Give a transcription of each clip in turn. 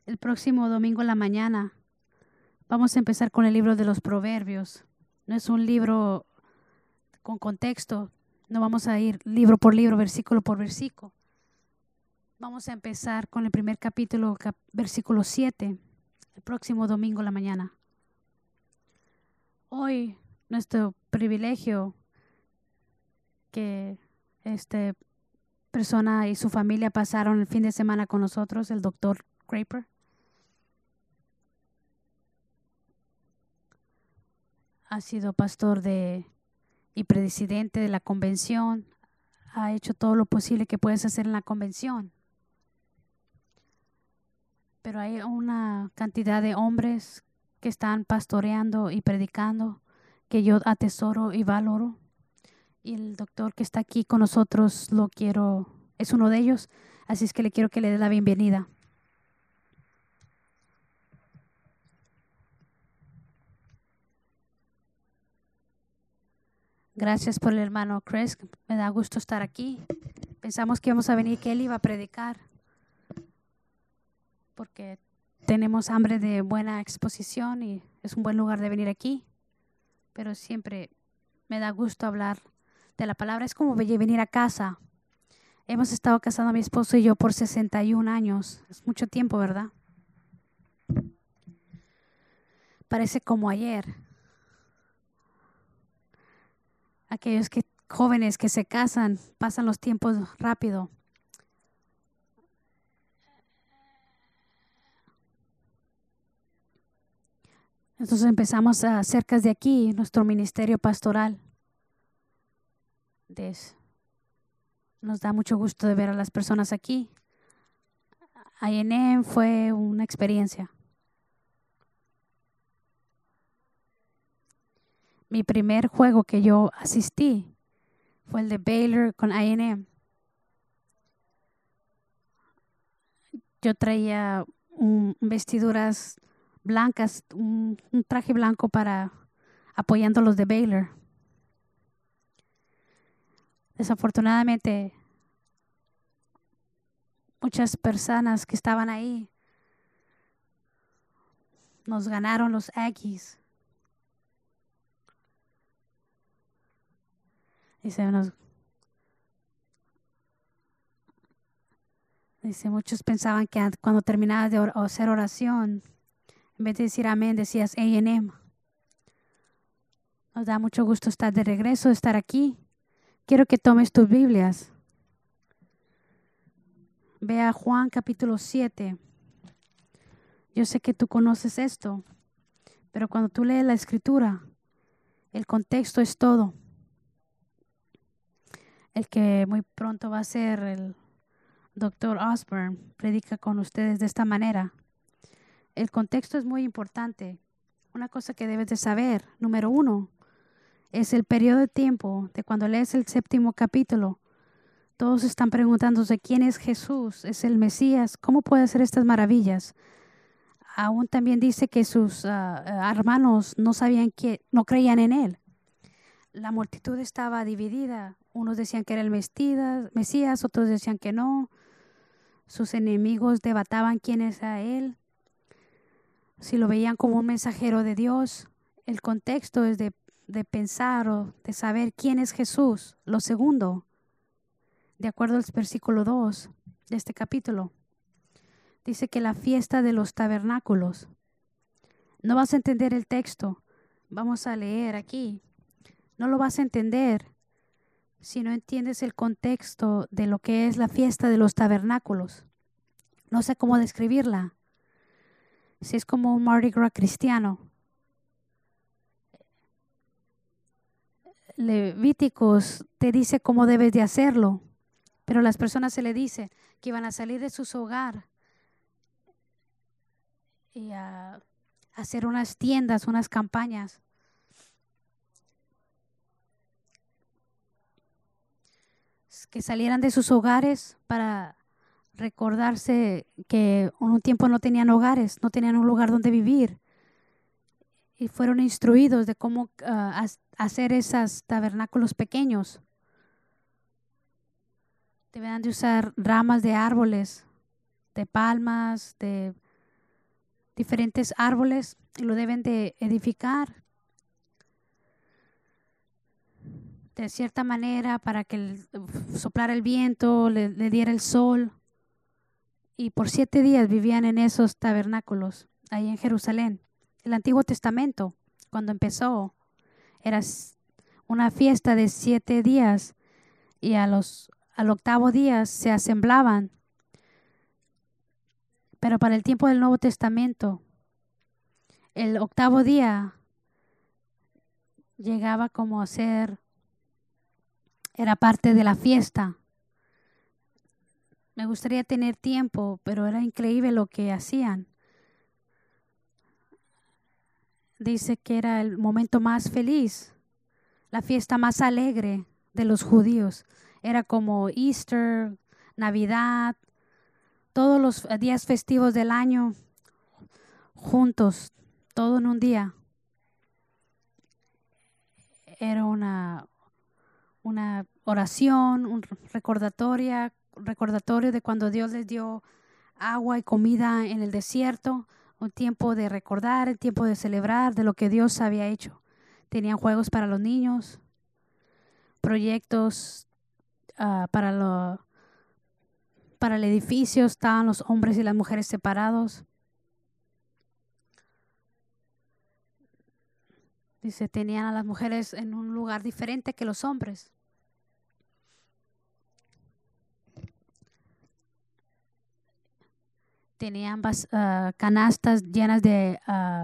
El próximo domingo en la mañana vamos a empezar con el libro de los Proverbios. No es un libro con contexto, no vamos a ir libro por libro, versículo por versículo. Vamos a empezar con el primer capítulo, versículo 7, el próximo domingo en la mañana. Hoy, nuestro privilegio que esta persona y su familia pasaron el fin de semana con nosotros, el doctor Craper. Ha sido pastor y presidente de la convención. Ha hecho todo lo posible que puedes hacer en la convención. Pero hay una cantidad de hombres que están pastoreando y predicando que yo atesoro y valoro. Y el doctor que está aquí con nosotros es uno de ellos. Así es que le quiero que le dé la bienvenida. Gracias por el hermano Chris. Me da gusto estar aquí. Pensamos que íbamos a venir, que él iba a predicar, porque tenemos hambre de buena exposición y es un buen lugar de venir aquí. Pero siempre me da gusto hablar de la palabra. Es como venir a casa. Hemos estado casando mi esposo y yo por 61 años. Es mucho tiempo, ¿verdad? Parece como ayer. Aquellos jóvenes que se casan, pasan los tiempos rápido. Entonces empezamos cerca de aquí nuestro ministerio pastoral. Nos da mucho gusto de ver a las personas aquí. A&M fue una experiencia. Mi primer juego que yo asistí fue el de Baylor con A&M. Yo traía vestiduras blancas, un traje blanco apoyando los de Baylor. Desafortunadamente, muchas personas que estaban ahí nos ganaron los Aggies. Muchos pensaban que cuando terminabas de hacer oración, en vez de decir amén, decías A&M. Nos da mucho gusto estar de regreso, estar aquí. Quiero que tomes tus Biblias. Ve a Juan capítulo 7. Yo sé que tú conoces esto, pero cuando tú lees la escritura, el contexto es todo. El que muy pronto va a ser el Dr. Osborne predica con ustedes de esta manera. El contexto es muy importante. Una cosa que debes de saber, número 1, es el periodo de tiempo de cuando lees el 7º capítulo. Todos están preguntándose quién es Jesús, es el Mesías, ¿cómo puede hacer estas maravillas? Aún también dice que sus hermanos no creían en él. La multitud estaba dividida. Unos decían que era el Mesías, otros decían que no. Sus enemigos debataban quién era él, si lo veían como un mensajero de Dios. El contexto es de pensar o de saber quién es Jesús. Lo segundo, de acuerdo al versículo 2 de este capítulo, dice que la fiesta de los tabernáculos. No vas a entender el texto. Vamos a leer aquí. No lo vas a entender si no entiendes el contexto de lo que es la fiesta de los tabernáculos. No sé cómo describirla. Si es como un Mardi Gras cristiano. Levíticos te dice cómo debes de hacerlo, pero a las personas se le dice que iban a salir de sus hogares y a hacer unas tiendas, unas campañas. Que salieran de sus hogares para recordarse que en un tiempo no tenían hogares, no tenían un lugar donde vivir. Y fueron instruidos de cómo hacer esos tabernáculos pequeños. Debían de usar ramas de árboles, de palmas, de diferentes árboles y lo deben de edificar de cierta manera para que soplara el viento, le diera el sol. Y por 7 días vivían en esos tabernáculos ahí en Jerusalén. El Antiguo Testamento, cuando empezó, era una fiesta de 7 días y al 8º día se asemblaban. Pero para el tiempo del Nuevo Testamento, el 8º día llegaba como a ser, era parte de la fiesta. Me gustaría tener tiempo, pero era increíble lo que hacían. Dice que era el momento más feliz, la fiesta más alegre de los judíos. Era como Easter, Navidad, todos los días festivos del año juntos, todo en un día. Era una oración, un recordatorio de cuando Dios les dio agua y comida en el desierto, un tiempo de recordar, el tiempo de celebrar de lo que Dios había hecho. Tenían juegos para los niños, proyectos para el edificio, estaban los hombres y las mujeres separados. Dice, tenían a las mujeres en un lugar diferente que los hombres. Tenían canastas llenas de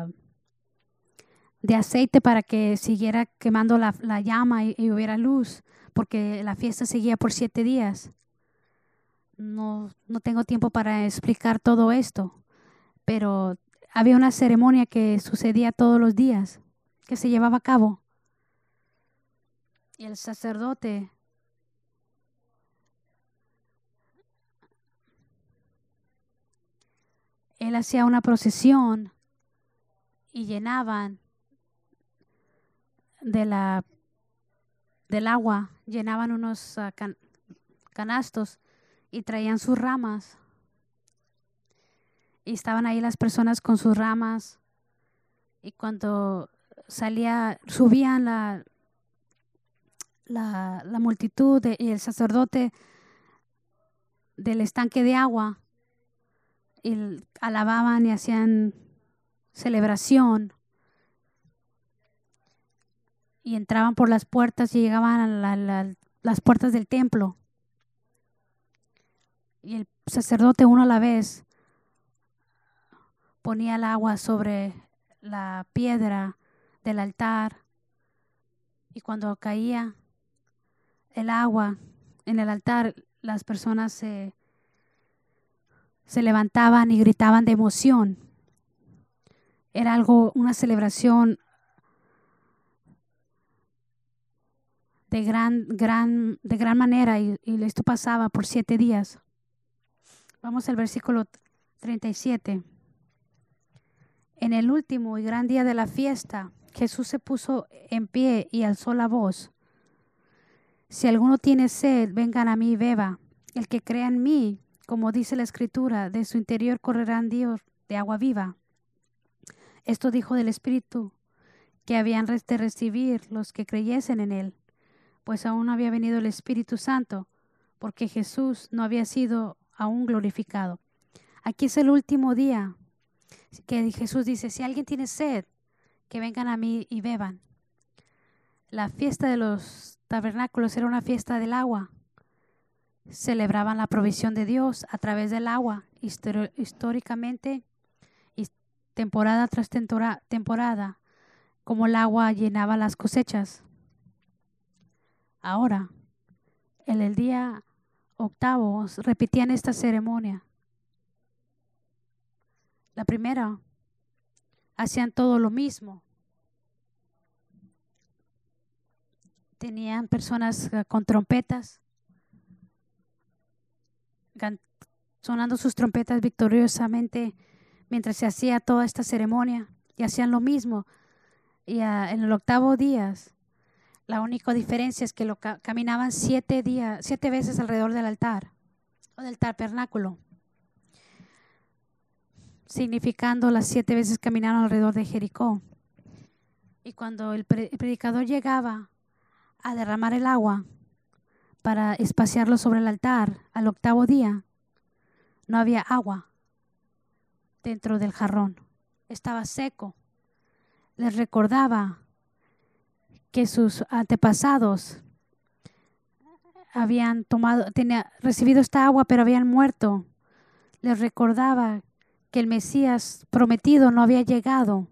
aceite para que siguiera quemando la llama y hubiera luz, porque la fiesta seguía por 7 días. No tengo tiempo para explicar todo esto, pero había una ceremonia que sucedía todos los días, que se llevaba a cabo. Y el sacerdote él hacía una procesión y llenaban del agua, llenaban unos canastos y traían sus ramas. Y estaban ahí las personas con sus ramas. Y cuando subían la multitud y el sacerdote del estanque de agua, y alababan y hacían celebración y entraban por las puertas y llegaban a las puertas del templo, y el sacerdote uno a la vez ponía el agua sobre la piedra del altar, y cuando caía el agua en el altar, las personas se levantaban y gritaban de emoción. Era una celebración de gran manera, y esto pasaba por 7 días. Vamos al versículo 37. En el último y gran día de la fiesta, Jesús se puso en pie y alzó la voz. Si alguno tiene sed, vengan a mí y beba. El que crea en mí, como dice la Escritura, de su interior correrán ríos de agua viva. Esto dijo del Espíritu que habían de recibir los que creyesen en él, pues aún no había venido el Espíritu Santo, porque Jesús no había sido aún glorificado. Aquí es el último día que Jesús dice, si alguien tiene sed, que vengan a mí y beban. La fiesta de los tabernáculos era una fiesta del agua. Celebraban la provisión de Dios a través del agua, históricamente y temporada tras temporada, como el agua llenaba las cosechas. Ahora, en el día 8º, repetían esta ceremonia. La primera, hacían todo lo mismo. Tenían personas con trompetas, sonando sus trompetas victoriosamente mientras se hacía toda esta ceremonia, y hacían lo mismo. Y en el 8º día, la única diferencia es que caminaban 7 veces alrededor del altar o del tabernáculo. significando las 7 veces caminaron alrededor de Jericó. Y cuando el predicador llegaba a derramar el agua para espaciarlo sobre el altar al 8º día, no había agua dentro del jarrón. Estaba seco. Les recordaba que sus antepasados habían recibido esta agua, pero habían muerto. Les recordaba que el Mesías prometido no había llegado.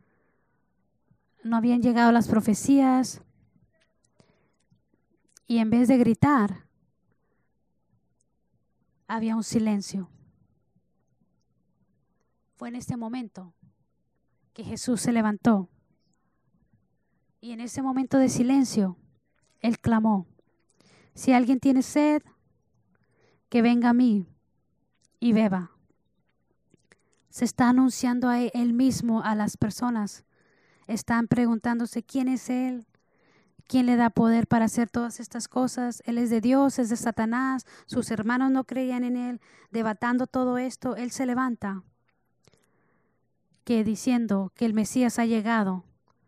No habían llegado las profecías. Y en vez de gritar, había un silencio. Fue en este momento que Jesús se levantó. Y en ese momento de silencio, Él clamó: si alguien tiene sed, que venga a mí y beba. Se está anunciando a Él mismo a las personas. Están preguntándose quién es Él, quién le da poder para hacer todas estas cosas. Él es de Dios, es de Satanás. Sus hermanos no creían en Él. Debatando todo esto, Él se levanta, que diciendo que el Mesías ha llegado,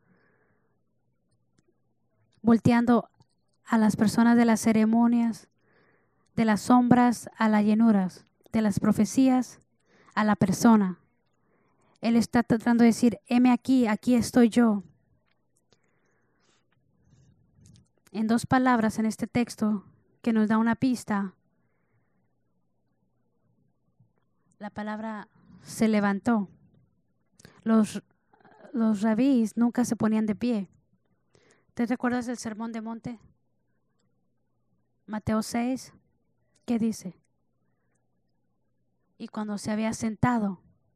volteando a las personas de las ceremonias, de las sombras a las llenuras, de las profecías a la persona. Él está tratando de decir: heme aquí, aquí estoy yo. En 2 palabras en este texto que nos da una pista, la palabra se levantó. Los rabís nunca se ponían de pie. ¿Te recuerdas del Sermón de Monte? Mateo 6, ¿qué dice? Y cuando se había sentado,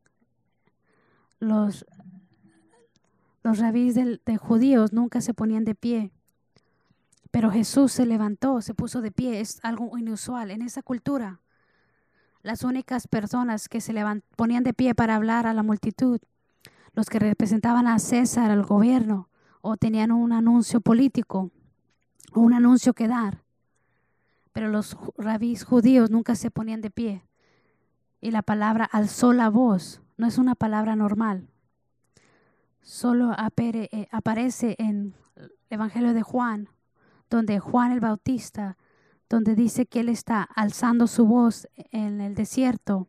los rabís de judíos nunca se ponían de pie. Pero Jesús se levantó, se puso de pie. Es algo inusual en esa cultura. Las únicas personas que se ponían de pie para hablar a la multitud, los que representaban a César, al gobierno, o tenían un anuncio político o un anuncio que dar. Pero los rabís judíos nunca se ponían de pie. Y la palabra alzó la voz no es una palabra normal. Solo aparece en el Evangelio de Juan, donde Juan el Bautista, donde dice que él está alzando su voz en el desierto.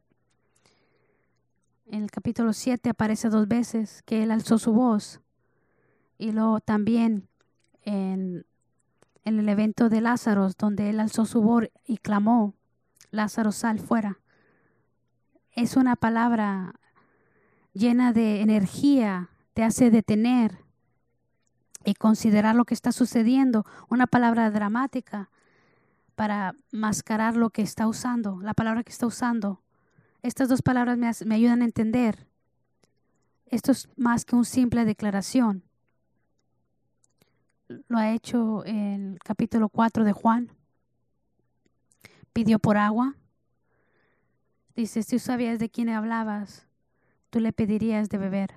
En el capítulo 7 aparece 2 veces que él alzó su voz. Y luego también en el evento de Lázaro, donde él alzó su voz y clamó: Lázaro, sal fuera. Es una palabra llena de energía, te hace detener y considerar lo que está sucediendo. Una palabra dramática para mascarar lo que está usando, la palabra que está usando. Estas 2 palabras me ayudan a entender. Esto es más que una simple declaración. Lo ha hecho en el capítulo 4 de Juan. Pidió por agua. Dice: si tú sabías de quién hablabas, tú le pedirías de beber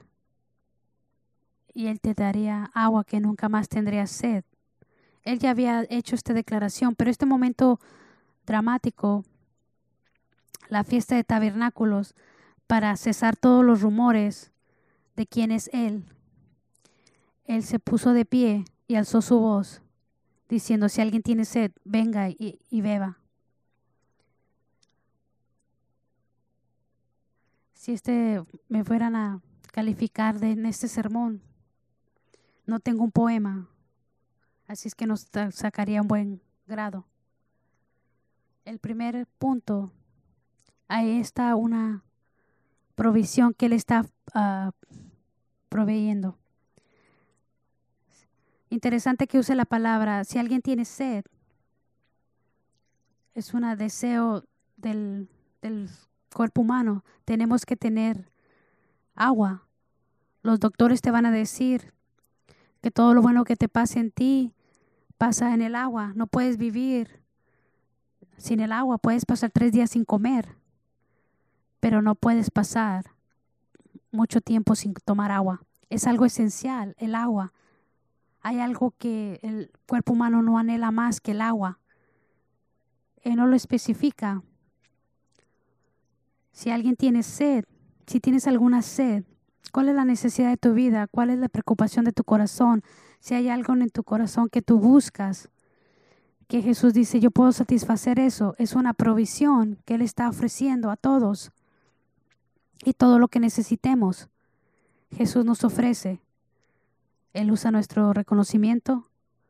y él te daría agua que nunca más tendrías sed. Él ya había hecho esta declaración, pero este momento dramático, la fiesta de tabernáculos, para cesar todos los rumores de quién es Él se puso de pie y alzó su voz, diciendo: si alguien tiene sed, venga y beba. Si me fueran a calificar en este sermón, no tengo un poema, así es que nos sacaría un buen grado. El primer punto, ahí está una provisión que Él está proveyendo. Interesante que use la palabra: si alguien tiene sed. Es un deseo del cuerpo humano. Tenemos que tener agua. Los doctores te van a decir que todo lo bueno que te pase en ti pasa en el agua. No puedes vivir sin el agua. Puedes pasar 3 días sin comer, pero no puedes pasar mucho tiempo sin tomar agua. Es algo esencial, el agua. Hay algo que el cuerpo humano no anhela más que el agua. Él no lo especifica. Si alguien tiene sed, Si tienes alguna sed, ¿cuál es la necesidad de tu vida? ¿Cuál es la preocupación de tu corazón? Si hay algo en tu corazón que tú buscas, que Jesús dice, yo puedo satisfacer eso. Es una provisión que Él está ofreciendo a todos. Y todo lo que necesitemos, Jesús nos ofrece. Él usa nuestro reconocimiento.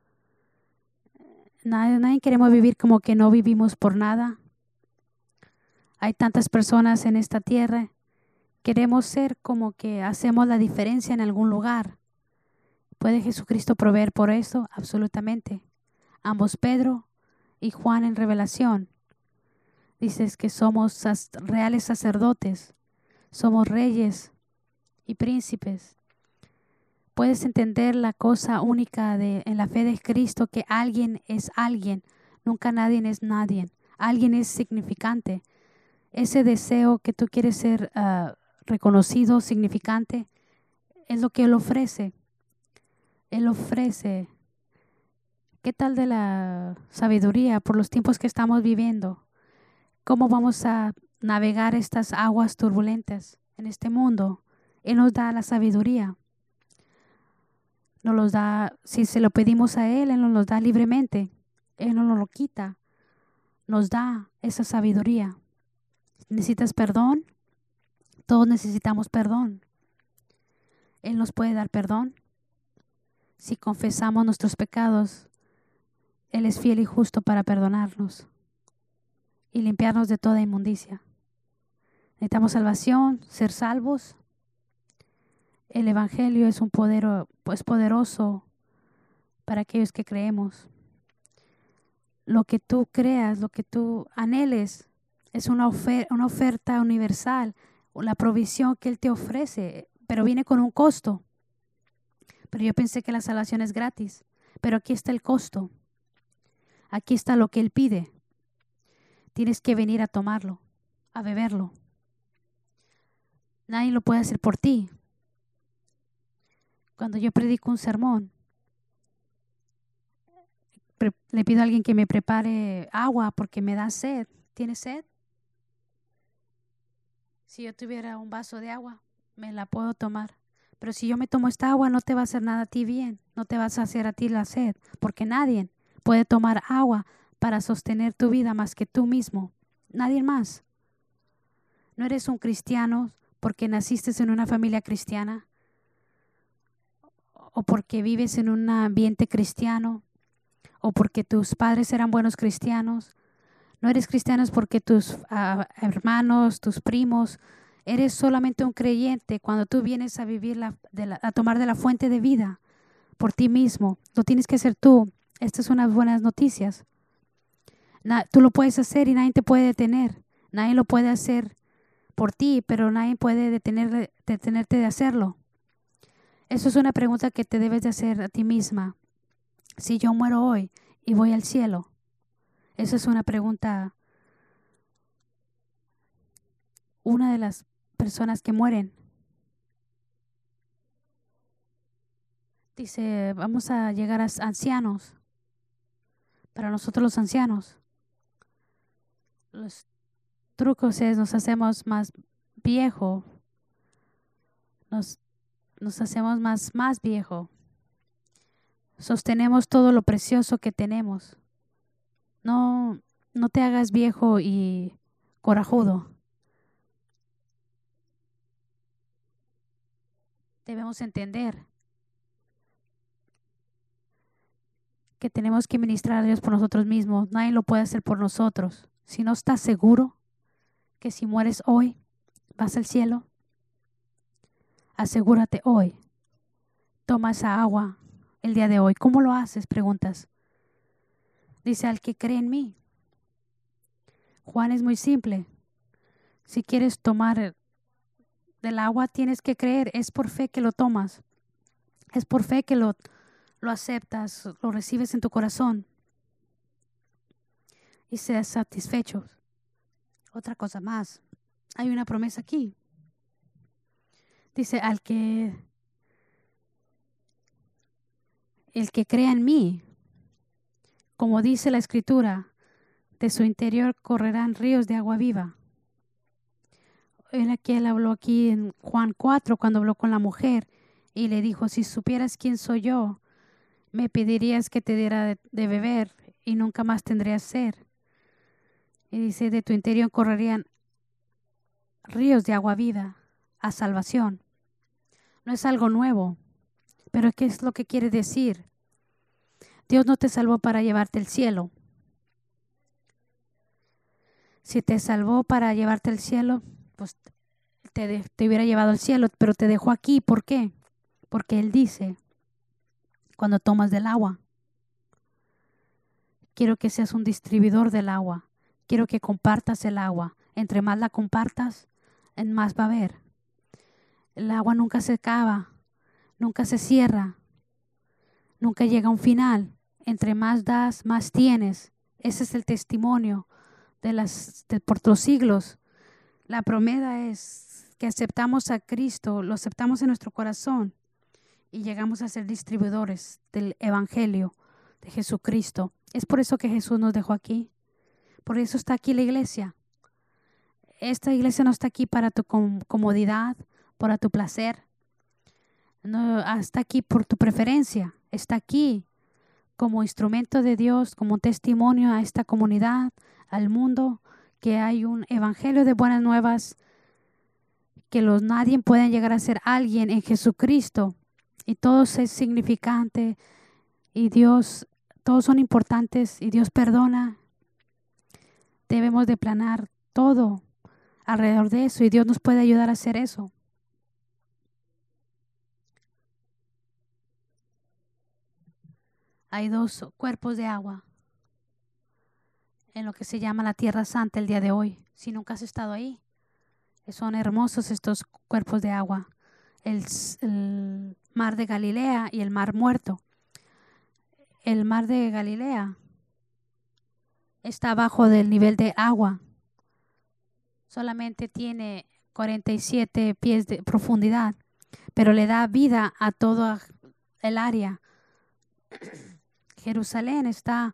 Nadie queremos vivir como que no vivimos por nada. Hay tantas personas en esta tierra. Queremos ser como que hacemos la diferencia en algún lugar. ¿Puede Jesucristo proveer por eso? Absolutamente. Ambos, Pedro y Juan, en Revelación, dices que somos reales sacerdotes, somos reyes y príncipes. Puedes entender la cosa única en la fe de Cristo, que alguien es alguien, nunca nadie es nadie. Alguien es significante. Ese deseo que tú quieres ser reconocido, significante, es lo que Él ofrece. Él ofrece. ¿Qué tal de la sabiduría por los tiempos que estamos viviendo? ¿Cómo vamos a navegar estas aguas turbulentas en este mundo? Él nos da la sabiduría. Nos los da, si se lo pedimos a Él, Él nos lo da libremente. Él no nos lo quita. Nos da esa sabiduría. ¿Necesitas perdón? Todos necesitamos perdón. Él nos puede dar perdón. Si confesamos nuestros pecados, Él es fiel y justo para perdonarnos y limpiarnos de toda inmundicia. Necesitamos salvación, ser salvos. El Evangelio es un poder, pues, poderoso para aquellos que creemos. Lo que tú creas, lo que tú anheles, es una oferta universal, la provisión que Él te ofrece, pero viene con un costo. Pero yo pensé que la salvación es gratis, pero aquí está el costo. Aquí está lo que Él pide. Tienes que venir a tomarlo, a beberlo. Nadie lo puede hacer por ti. Cuando yo predico un sermón, le pido a alguien que me prepare agua porque me da sed. ¿Tienes sed? Si yo tuviera un vaso de agua, me la puedo tomar. Pero si yo me tomo esta agua, no te va a hacer nada a ti bien. No te vas a hacer a ti la sed, porque nadie puede tomar agua para sostener tu vida más que tú mismo. Nadie más. No eres un cristiano porque naciste en una familia cristiana o porque vives en un ambiente cristiano o porque tus padres eran buenos cristianos. No eres cristiano porque tus hermanos, tus primos. Eres solamente un creyente cuando tú vienes a vivir, a tomar de la fuente de vida por ti mismo. Lo tienes que hacer tú. Estas son unas buenas noticias. Tú lo puedes hacer y nadie te puede detener. Nadie lo puede hacer por ti, pero nadie puede detenerte de hacerlo. Eso es una pregunta que te debes de hacer a ti misma. Si yo muero hoy y voy al cielo, esa es una pregunta. Una de las personas que mueren dice, vamos a llegar a ancianos. Para nosotros los ancianos, los trucos es nos hacemos más viejo, nos hacemos más viejo. Sostenemos todo lo precioso que tenemos. No te hagas viejo y corajudo. Debemos entender que tenemos que ministrar a Dios por nosotros mismos. Nadie lo puede hacer por nosotros. Si no estás seguro que si mueres hoy vas al cielo, asegúrate hoy. Toma esa agua el día de hoy. ¿Cómo lo haces? Preguntas. Dice, al que cree en mí. Juan, es muy simple. Si quieres tomar del agua, tienes que creer. Es por fe que lo tomas. Es por fe que lo aceptas, lo recibes en tu corazón y seas satisfecho. Otra cosa más. Hay una promesa aquí. Dice, el que crea en mí, como dice la Escritura, de su interior correrán ríos de agua viva. él habló aquí en Juan 4 cuando habló con la mujer y le dijo, si supieras quién soy yo, me pedirías que te diera de beber y nunca más tendrías sed. Y dice, de tu interior correrían ríos de agua viva a salvación. No es algo nuevo, pero ¿qué es lo que quiere decir? Dios no te salvó para llevarte al cielo. Si te salvó para llevarte al cielo, pues te hubiera llevado al cielo, pero te dejó aquí. ¿Por qué? Porque Él dice, cuando tomas del agua, quiero que seas un distribuidor del agua. Quiero que compartas el agua. Entre más la compartas, en más va a haber. El agua nunca se acaba, nunca se cierra, nunca llega a un final. Entre más das, más tienes. Ese es el testimonio por los siglos. La promesa es que aceptamos a Cristo, lo aceptamos en nuestro corazón y llegamos a ser distribuidores del Evangelio de Jesucristo. Es por eso que Jesús nos dejó aquí. Por eso está aquí la iglesia. Esta iglesia no está aquí para tu comodidad, para tu placer. No está aquí por tu preferencia. Está aquí como instrumento de Dios, como un testimonio a esta comunidad, al mundo, que hay un evangelio de buenas nuevas, que nadie puede llegar a ser alguien en Jesucristo. Y todo es significante y todos son importantes y Dios perdona. Debemos de planear todo alrededor de eso y Dios nos puede ayudar a hacer eso. Hay 2 cuerpos de agua en lo que se llama la Tierra Santa el día de hoy. Si nunca has estado ahí, son hermosos estos cuerpos de agua. El mar de Galilea y el mar muerto. El mar de Galilea está abajo del nivel de agua. Solamente tiene 47 pies de profundidad, pero le da vida a toda el área. Jerusalén está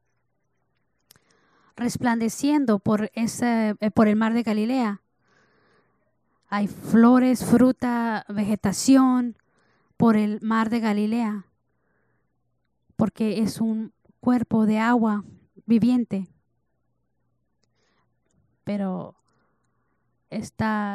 resplandeciendo por el mar de Galilea. Hay flores, fruta, vegetación por el mar de Galilea, porque es un cuerpo de agua viviente. Pero está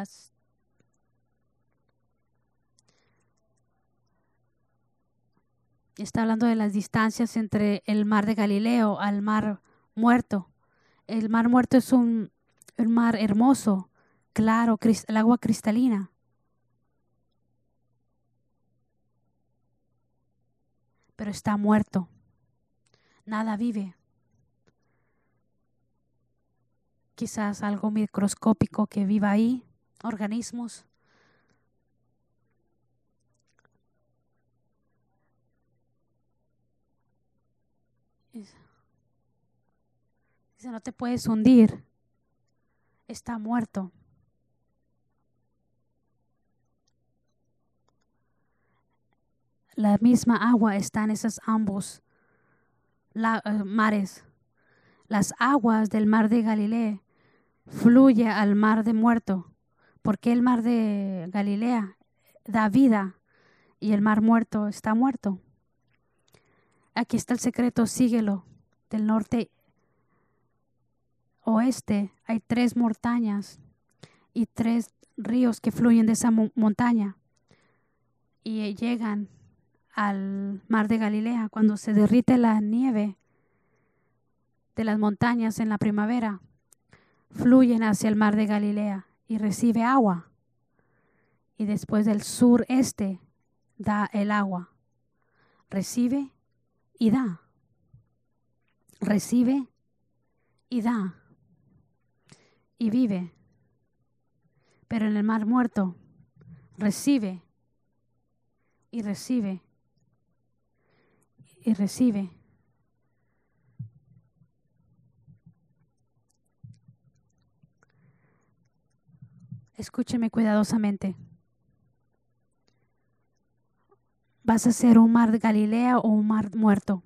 hablando de las distancias entre el mar de Galileo al mar muerto. El mar muerto es un mar hermoso, claro, el agua cristalina. Pero está muerto. Nada vive. Quizás algo microscópico que viva ahí, organismos. Dice, no te puedes hundir. Está muerto. La misma agua está en esos ambos mares. Las aguas del mar de Galilea fluyen al mar de muerto, porque el mar de Galilea da vida y el mar muerto está muerto. Aquí está el secreto, síguelo. Del norte oeste hay 3 montañas y 3 ríos que fluyen de esa montaña y llegan al mar de Galilea. Cuando se derrite la nieve de las montañas en la primavera, fluyen hacia el mar de Galilea y recibe agua. Y después del sureste da el agua. Recibe y da. Recibe y da. Y vive. Pero en el mar muerto recibe y recibe y recibe. Escúcheme cuidadosamente. ¿Vas a ser un mar de Galilea o un mar muerto?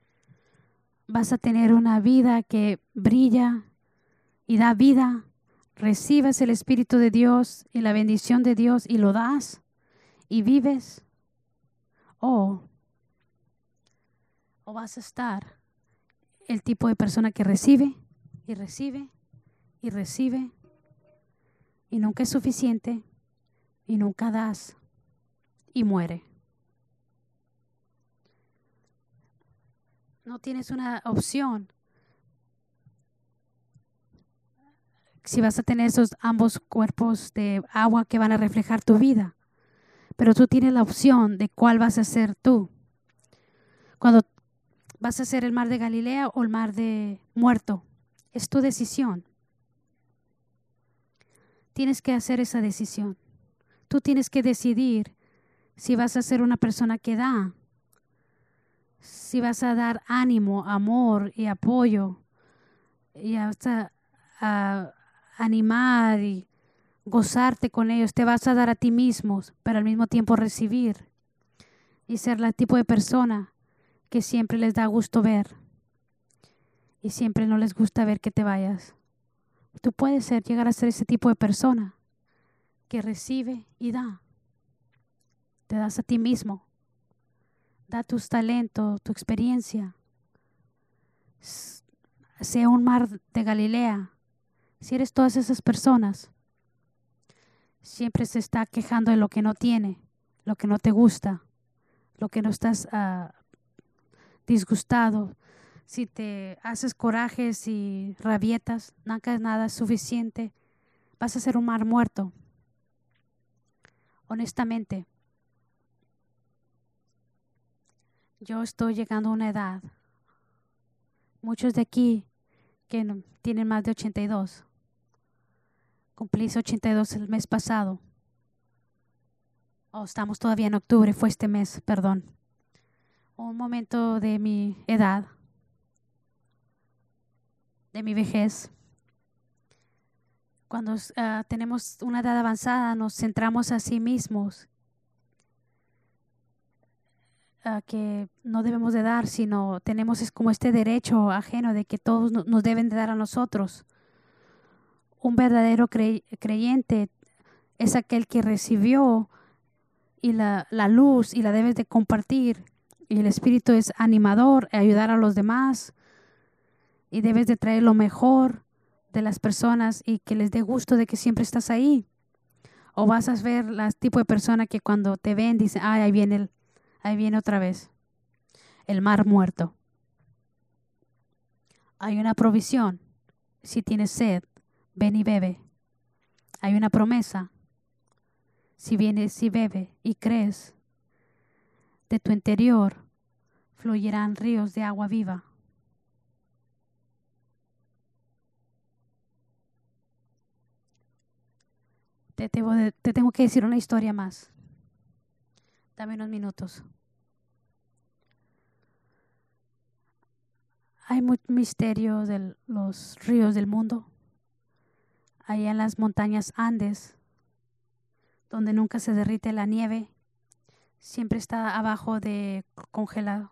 ¿Vas a tener una vida que brilla y da vida recibes el Espíritu de Dios y la bendición de Dios y lo das y vives, o vas a estar el tipo de persona que recibe y recibe y recibe y nunca es suficiente y nunca das y muere. No tienes una opción. Si vas a tener esos ambos cuerpos de agua que van a reflejar tu vida, pero tú tienes la opción de cuál vas a ser tú. Cuando vas a ser el mar de Galilea o el mar de muerto, es tu decisión. Tienes que hacer esa decisión. Tú tienes que decidir si vas a ser una persona que da, si vas a dar ánimo, amor y apoyo, y hasta a animar y gozarte con ellos. Te vas a dar a ti mismo, pero al mismo tiempo recibir y ser el tipo de persona que siempre les da gusto ver y siempre no les gusta ver que te vayas. Tú puedes llegar a ser ese tipo de persona que recibe y da. Te das a ti mismo. Da tus talentos, tu experiencia. Sea un mar de Galilea. Si eres todas esas personas, siempre se está quejando de lo que no tiene, lo que no te gusta, lo que no estás disgustado. Si te haces corajes y rabietas, nada es suficiente. Vas a ser un mar muerto. Honestamente, yo estoy llegando a una edad. Muchos de aquí que tienen más de 82. Cumplí 82 el mes pasado. Estamos todavía en octubre, fue este mes, perdón. Un momento de mi edad, de mi vejez. Cuando tenemos una edad avanzada, nos centramos a sí mismos, que no debemos de dar, sino tenemos es como este derecho ajeno de que todos nos deben de dar a nosotros. Un verdadero creyente es aquel que recibió y la luz y la debes de compartir. Y el Espíritu es animador, ayudar a los demás. Y debes de traer lo mejor de las personas y que les dé gusto de que siempre estás ahí. O vas a ver el tipo de persona que cuando te ven dicen, ay, ahí viene otra vez. El mar muerto. Hay una provisión. Si tienes sed, ven y bebe. Hay una promesa. Si vienes y bebe y crees, de tu interior fluirán ríos de agua viva. Te tengo que decir una historia más. Dame unos minutos. Hay mucho misterio de los ríos del mundo. Allá en las montañas Andes, donde nunca se derrite la nieve, siempre está abajo de congelado.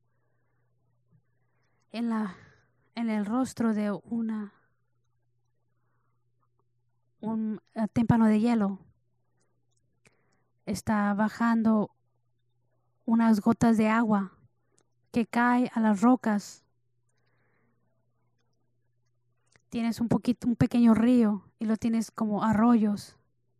En el rostro de un témpano de hielo está bajando unas gotas de agua que cae a las rocas. Tienes un pequeño río y lo tienes como arroyos.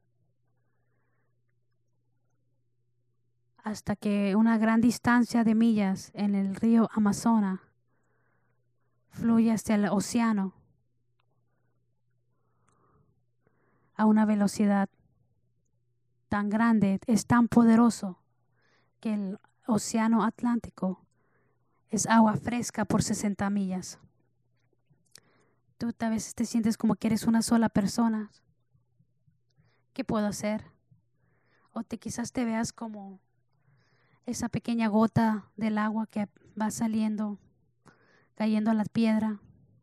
Hasta que una gran distancia de millas en el río Amazonas fluye hacia el océano a una velocidad tan grande, es tan poderoso que el océano Atlántico es agua fresca por 60 millas. Tú a veces te sientes como que eres una sola persona. ¿Qué puedo hacer? O quizás te veas como esa pequeña gota del agua que va saliendo, cayendo a la piedra.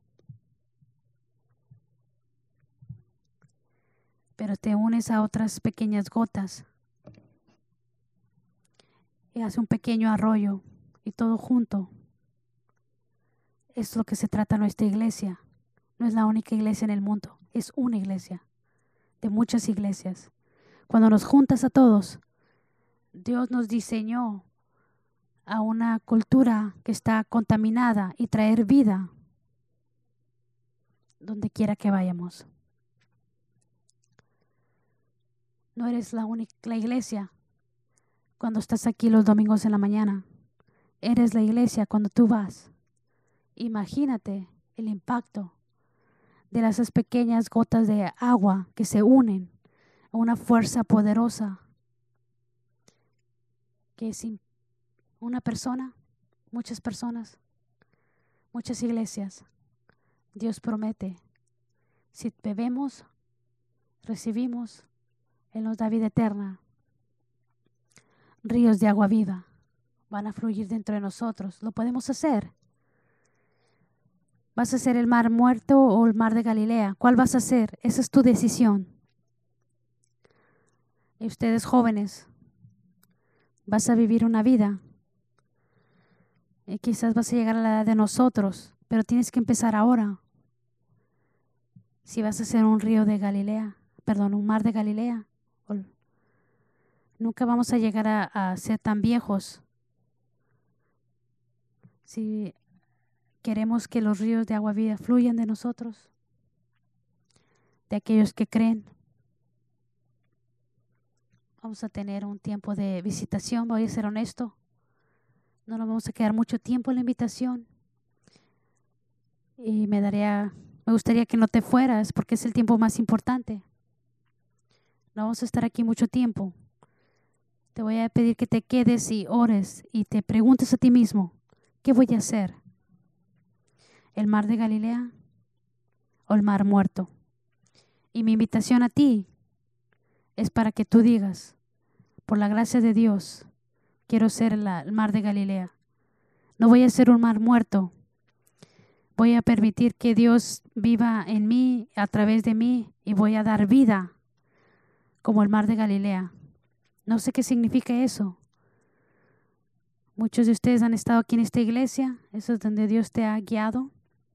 Pero te unes a otras pequeñas gotas y hace un pequeño arroyo y todo junto. Es lo que se trata nuestra iglesia. No es la única iglesia en el mundo. es una iglesia, de muchas iglesias. Cuando nos juntas a todos, Dios nos diseñó a una cultura que está contaminada y traer vida donde quiera que vayamos. No eres la única la iglesia cuando estás aquí los domingos en la mañana. Eres la iglesia cuando tú vas. Imagínate el impacto de esas pequeñas gotas de agua que se unen a una fuerza poderosa que es una persona, muchas personas, muchas iglesias. Dios promete, si bebemos, recibimos, Él nos da vida eterna. Ríos de agua viva van a fluir dentro de nosotros. Lo podemos hacer. ¿Vas a hacer el mar muerto o el mar de Galilea? ¿Cuál vas a hacer? Esa es tu decisión. Y ustedes jóvenes, vas a vivir una vida. Y quizás vas a llegar a la edad de nosotros, pero tienes que empezar ahora. Si vas a hacer un río de Galilea, un mar de Galilea, nunca vamos a llegar a ser tan viejos. Si queremos que los ríos de agua viva fluyan de nosotros, de aquellos que creen. Vamos a tener un tiempo de visitación, voy a ser honesto. No nos vamos a quedar mucho tiempo en la invitación. Y me gustaría que no te fueras porque es el tiempo más importante. No vamos a estar aquí mucho tiempo. Te voy a pedir que te quedes y ores y te preguntes a ti mismo, ¿qué voy a hacer? ¿El mar de Galilea o el mar muerto? Y mi invitación a ti es para que tú digas, por la gracia de Dios, quiero ser el mar de Galilea. No voy a ser un mar muerto. Voy a permitir que Dios viva en mí, a través de mí, y voy a dar vida como el mar de Galilea. No sé qué significa eso. Muchos de ustedes han estado aquí en esta iglesia. Eso es donde Dios te ha guiado.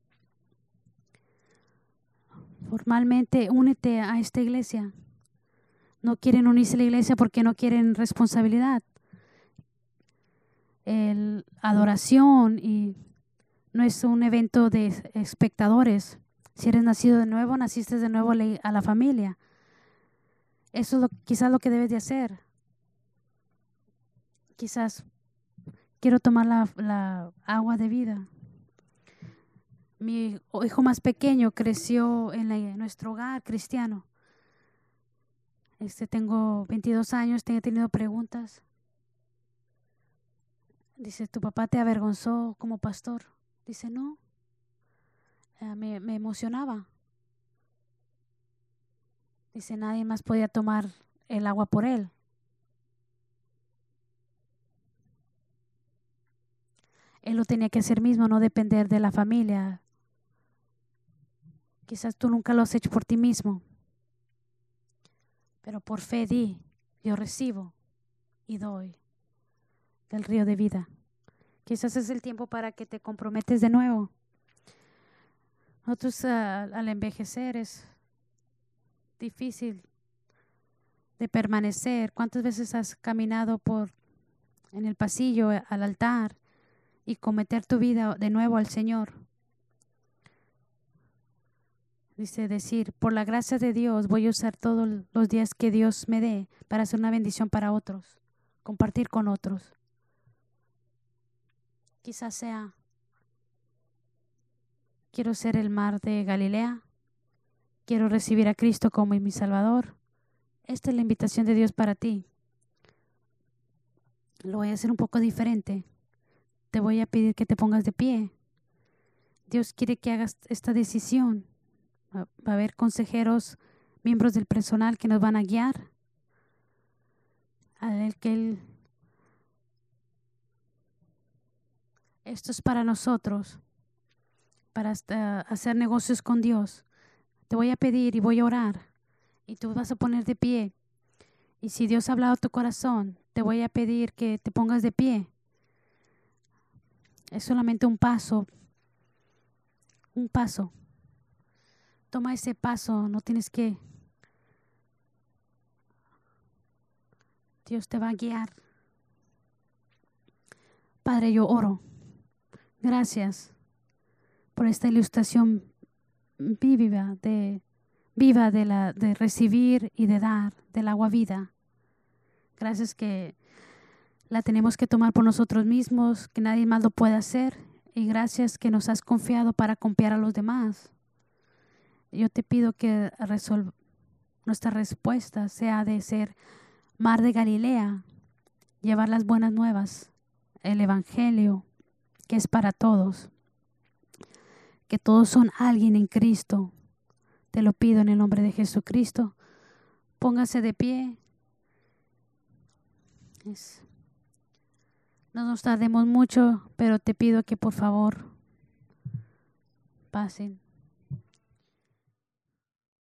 Formalmente, únete a esta iglesia. No quieren unirse a la iglesia porque no quieren responsabilidad. Adoración y no es un evento de espectadores. Si eres nacido de nuevo, naciste de nuevo a la familia. Eso es quizás lo que debes de hacer. Quizás quiero tomar la agua de vida. Mi hijo más pequeño creció en nuestro hogar cristiano. Tengo 22 años, he tenido preguntas. Dice, ¿tu papá te avergonzó como pastor? Dice, no. Me emocionaba. Dice, nadie más podía tomar el agua por él. Él lo tenía que hacer mismo, no depender de la familia. Quizás tú nunca lo has hecho por ti mismo. Pero por fe yo recibo y doy del río de vida. Quizás es el tiempo para que te comprometes de nuevo. Nosotros al envejecer es difícil de permanecer. ¿Cuántas veces has caminado en el pasillo al altar y cometer tu vida de nuevo al Señor? Dice decir, por la gracia de Dios voy a usar todos los días que Dios me dé para hacer una bendición para otros, compartir con otros. Quizás sea, quiero ser el mar de Galilea, quiero recibir a Cristo como mi Salvador. Esta es la invitación de Dios para ti. Lo voy a hacer un poco diferente. Te voy a pedir que te pongas de pie. Dios quiere que hagas esta decisión. Va a haber consejeros, miembros del personal que nos van a guiar. Esto es para nosotros, para hacer negocios con Dios. Te voy a pedir y voy a orar y tú vas a poner de pie. Y si Dios ha hablado a tu corazón, te voy a pedir que te pongas de pie. Es solamente un paso. Un paso. Toma ese paso, no tienes que. Dios te va a guiar. Padre, yo oro. Gracias por esta ilustración viva de recibir y de dar del agua vida. Gracias que la tenemos que tomar por nosotros mismos, que nadie más lo puede hacer. Y gracias que nos has confiado para confiar a los demás. Yo te pido que nuestra respuesta sea de ser Mar de Galilea, llevar las buenas nuevas, el Evangelio, que es para todos, que todos son alguien en Cristo. Te lo pido en el nombre de Jesucristo. Póngase de pie. No nos tardemos mucho, pero te pido que por favor pasen.